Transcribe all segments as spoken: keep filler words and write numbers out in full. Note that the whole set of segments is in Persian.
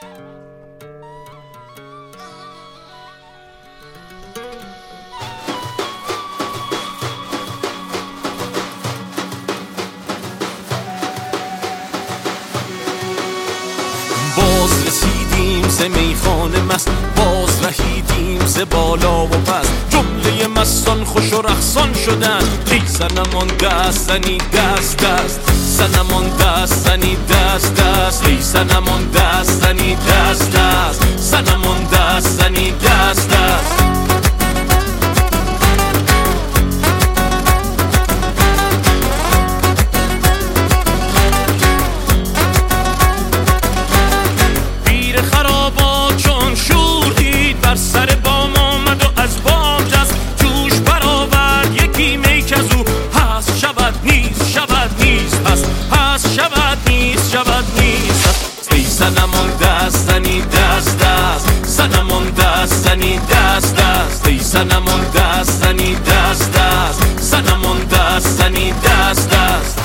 باز رسیدیم ز میخانه مست، باز رهیدیم ز بالا و پس، جمله مستان خوش و رقصان شدن. ای صنمان دست زنی دست دست، صنمان دست زنی دست دست، ای صنمان دست زنی دست دست، صنمان دست زنی دست دست. سر بام آمد و از بام جست، جوش برآورد یکی می کزو هست شود نیست شود نیست هست هست شود نیست شود نیست هست. ای صنمان دست زنی دست دست، صنمان دست زنی دست دست، ای صنمان دست زنی دست دست، صنمان دست زنی دست دست.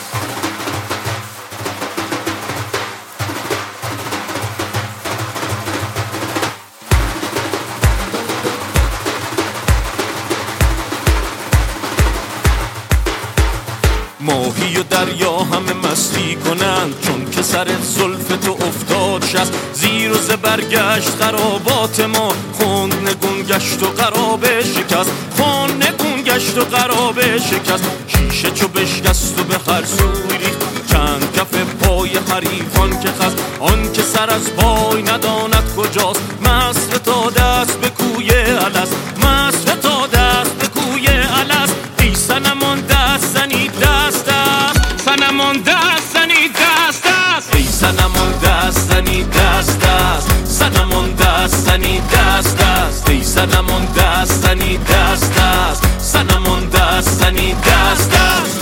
ماهی و دریا همه مستی کنند، چون که سر زلف تو افتاد شست. زیر و زبر گشت خرابات ما، خون نگون گشت و قرابه شکست، خون نگون گشت و قرابه شکست. شیشه چو بشکست و به هر سوی ریخت، چند کف پای حریفان که خست. آن که سر از پای نداند کجاست، مست تا دست به کوی الست، مست تا دست به کوی الست. ای صنمان دست زنی دست دست، صنمان دست زنی دست دست، ای صنمان دست زنی دست دست، صنمان دست زنی دست دست، ای صنمان دست زنی دست دست، صنمان دست زنی دست دست.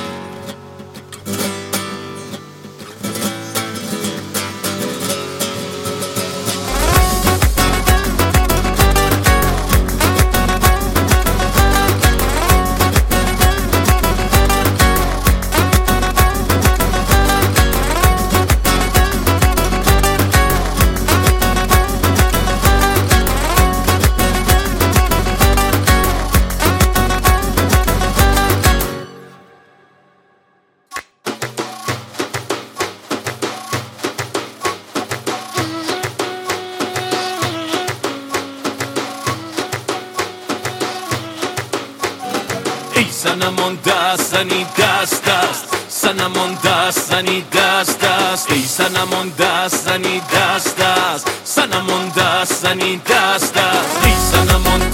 ای صنمان دست زنی دست دست، صنمان دست زنی دست دست، ای صنمان دست زنی دست دست، صنمان دست زنی دست دست، ای صنمان